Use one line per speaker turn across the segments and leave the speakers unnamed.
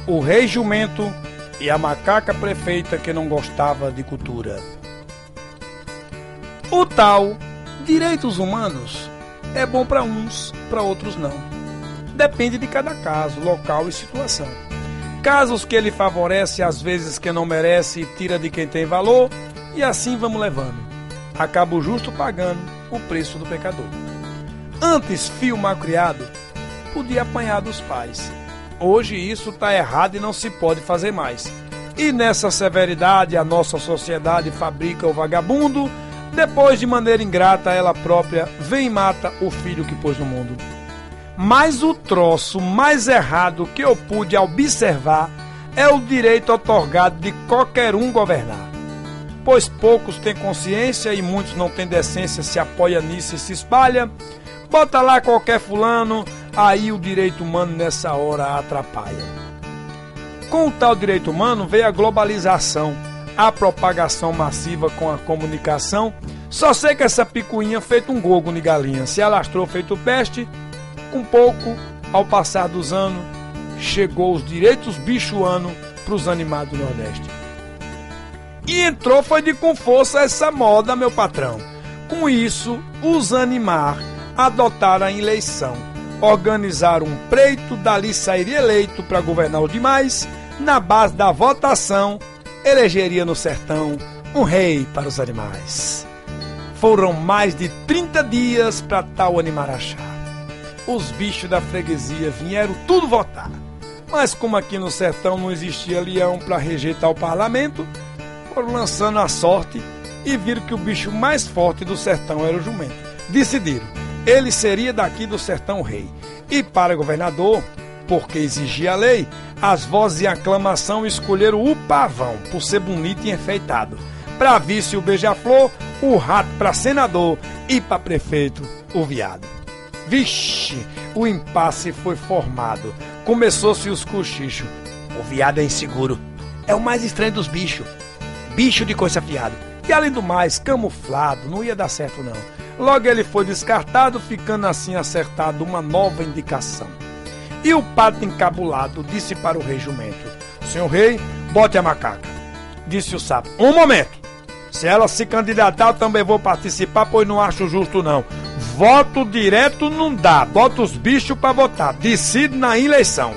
o rei jumento e a macaca prefeita que não gostava de cultura. O tal direitos humanos é bom para uns, para outros não. Depende de cada caso, local e situação. Casos que ele favorece, às vezes que não merece, tira de quem tem valor, e assim vamos levando. Acaba o justo pagando o preço do pecador. Antes, filho mal criado podia apanhar dos pais. Hoje isso está errado e não se pode fazer mais. E nessa severidade a nossa sociedade fabrica o vagabundo, depois de maneira ingrata ela própria vem e mata o filho que pôs no mundo. Mas o troço mais errado que eu pude observar é o direito otorgado de qualquer um governar. Pois poucos têm consciência e muitos não têm decência, se apoia nisso e se espalha. Bota lá qualquer fulano, aí o direito humano nessa hora atrapalha. Com o tal direito humano veio a globalização, a propagação massiva com a comunicação. Só sei que essa picuinha feito um gogo de galinha se alastrou feito peste. Com pouco, ao passar dos anos, chegou os direitos bichuanos para os animados do Nordeste. E entrou foi de com força essa moda, meu patrão. Com isso, os animar adotaram a eleição. Organizaram um preito, dali sairia eleito para governar os demais. Na base da votação, elegeria no sertão um rei para os animais. Foram mais de 30 dias para tal animar achar. Os bichos da freguesia vieram tudo votar. Mas como aqui no sertão não existia leão para rejeitar o parlamento, foram lançando a sorte e viram que o bicho mais forte do sertão era o jumento. Decidiram, ele seria daqui do sertão rei. E para governador, porque exigia a lei, as vozes e aclamação escolheram o pavão, por ser bonito e enfeitado. Para vice o beija-flor, o rato para senador e para prefeito o viado. Vixe, o impasse foi formado. Começou-se os cochichos. O viado é inseguro. É o mais estranho dos bichos. Bicho de coice afiado. E além do mais, camuflado, não ia dar certo não. Logo ele foi descartado, ficando assim acertado uma nova indicação. E o pato encabulado disse para o rei jumento: Senhor rei, bote a macaca. Disse o sapo: Um momento. Se ela se candidatar, eu também vou participar, pois não acho justo não. Voto direto não dá, bota os bichos para votar, decide na eleição.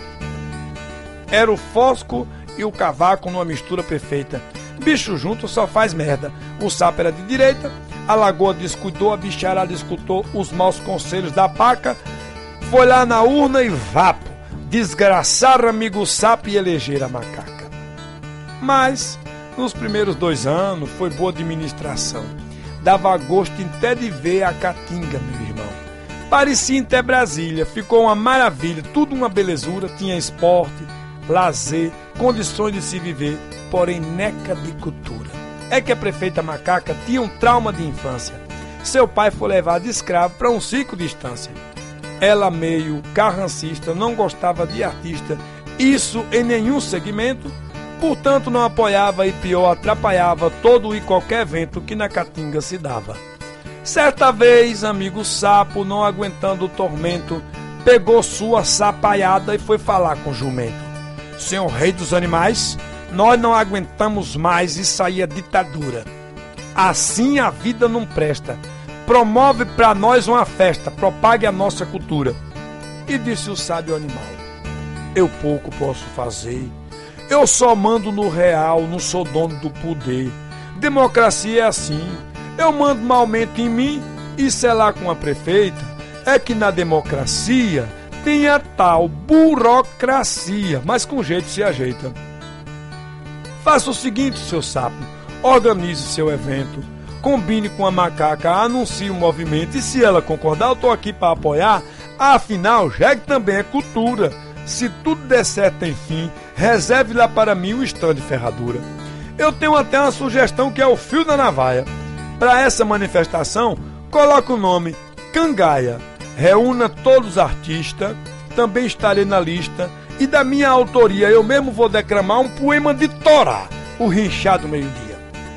Era o fosco e o cavaco numa mistura perfeita. Bicho junto só faz merda. O sapo era de direita, a lagoa descuidou, a bicharada escutou os maus conselhos da paca, foi lá na urna e vapo, desgraçar amigo sapo e eleger a macaca. Mas, nos primeiros 2 anos, foi boa administração. Dava gosto até de ver a caatinga, meu irmão. Parecia até Brasília, ficou uma maravilha, tudo uma belezura, tinha esporte, lazer, condições de se viver, porém neca de cultura. É que a prefeita macaca tinha um trauma de infância. Seu pai foi levado de escravo para um circo de estância. Ela meio carrancista, não gostava de artista, isso em nenhum segmento, portanto não apoiava e pior, atrapalhava todo e qualquer evento que na caatinga se dava. Certa vez, amigo sapo, não aguentando o tormento, pegou sua sapaiada e foi falar com o jumento. Senhor rei dos animais, nós não aguentamos mais e sair a ditadura. Assim a vida não presta. Promove pra nós uma festa, propague a nossa cultura. E disse o sábio animal: Eu pouco posso fazer. Eu só mando no real, não sou dono do poder. Democracia é assim. Eu mando malmente em mim e selar com a prefeita. É que na democracia tem a tal burocracia, mas com jeito se ajeita. Faça o seguinte, seu sapo, organize seu evento, combine com a macaca, anuncie o movimento e se ela concordar, eu tô aqui para apoiar. Afinal, jegue também é cultura. Se tudo der certo, enfim, reserve lá para mim o stand de ferradura. Eu tenho até uma sugestão que é o fio da navalha. Para essa manifestação, coloque o nome Cangaia. Reúna todos os artistas, também estarei na lista. E da minha autoria, eu mesmo vou declamar um poema de Torá, o rinchar do meio-dia.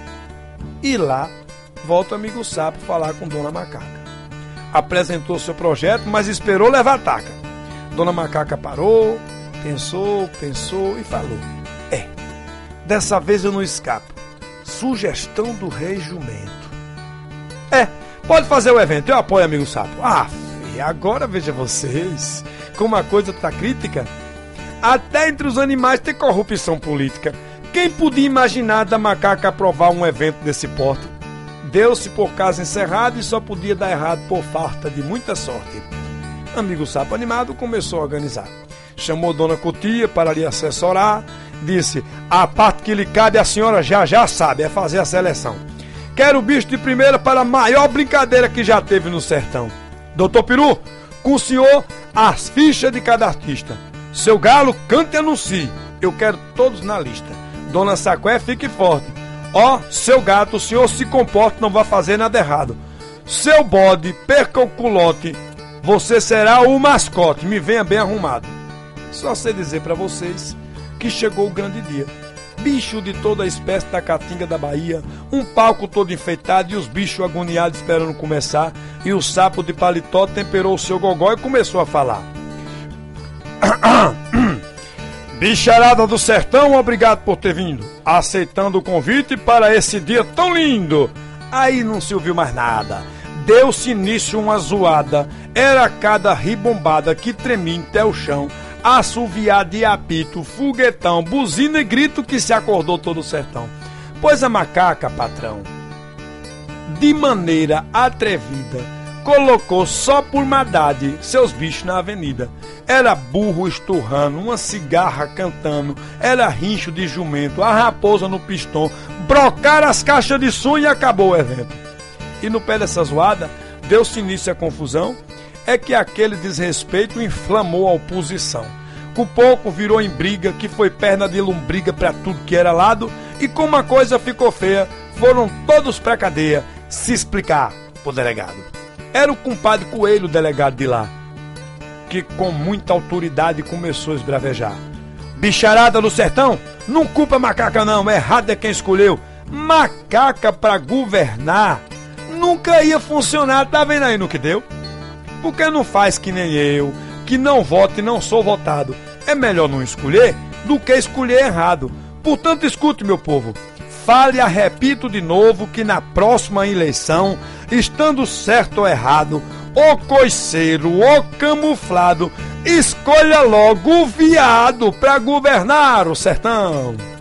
E lá, volta o amigo sapo falar com Dona Macaca. Apresentou seu projeto, mas esperou levar a taca. Dona Macaca parou, Pensou e falou: dessa vez eu não escapo. Sugestão do Rei Jumento. Pode fazer o evento, eu apoio, amigo sapo. Agora veja vocês como a coisa tá crítica. Até entre os animais tem corrupção política. Quem podia imaginar da macaca aprovar um evento desse porte? Deu-se por caso encerrado e só podia dar errado por falta de muita sorte. Amigo sapo animado começou a organizar. Chamou Dona Cutia para lhe assessorar. Disse: a parte que lhe cabe a senhora já sabe, é fazer a seleção. Quero o bicho de primeira para a maior brincadeira que já teve no sertão. Doutor Peru, com o senhor as fichas de cada artista. Seu galo, cante e anuncie. Eu quero todos na lista. Dona Saqué, fique forte. Seu gato, o senhor se comporte, não vai fazer nada errado. Seu bode, perca o culote. Você será o mascote, me venha bem arrumado. Só sei dizer pra vocês que chegou o grande dia. Bicho de toda a espécie da caatinga da Bahia, um palco todo enfeitado e os bichos agoniados esperando começar, e o sapo de paletó temperou o seu gogó e começou a falar. Bicharada do sertão, obrigado por ter vindo, aceitando o convite para esse dia tão lindo. Aí não se ouviu mais nada. Deu-se início uma zoada, era cada ribombada que tremia até o chão, assoviar de apito, foguetão, buzina e grito que se acordou todo o sertão. Pois a macaca, patrão, de maneira atrevida, colocou só por maldade seus bichos na avenida. Era burro esturrando, uma cigarra cantando, era rincho de jumento, a raposa no pistão, brocaram as caixas de som e acabou o evento. E no pé dessa zoada, deu-se início à confusão, é que aquele desrespeito inflamou a oposição. Com pouco virou em briga, que foi perna de lombriga pra tudo que era lado, e como a coisa ficou feia, foram todos pra cadeia se explicar pro delegado. Era o compadre Coelho, o delegado de lá, que com muita autoridade começou a esbravejar. Bicharada do sertão, não culpa macaca não, errado é quem escolheu. Macaca pra governar nunca ia funcionar, tá vendo aí no que deu? Porque não faz que nem eu, que não voto e não sou votado. É melhor não escolher do que escolher errado. Portanto, escute, meu povo. Fale a repito de novo que na próxima eleição, estando certo ou errado, o coiceiro, o camuflado, escolha logo o viado pra governar o sertão.